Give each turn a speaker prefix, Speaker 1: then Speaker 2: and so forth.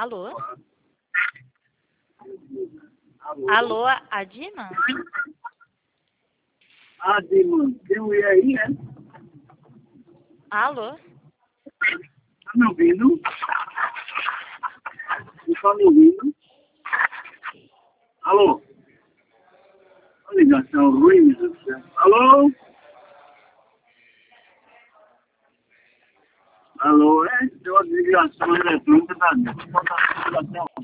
Speaker 1: Alô?
Speaker 2: Alô?
Speaker 1: Alô, a Dima?
Speaker 2: Ah, Dima, tem um E aí, né?
Speaker 1: Alô?
Speaker 2: Tá me ouvindo? Não tá me ouvindo? Alô? A ligação ruim, meu Deus do céu. Alô? Alô, é? Tem uma ligação eletrônica da minha.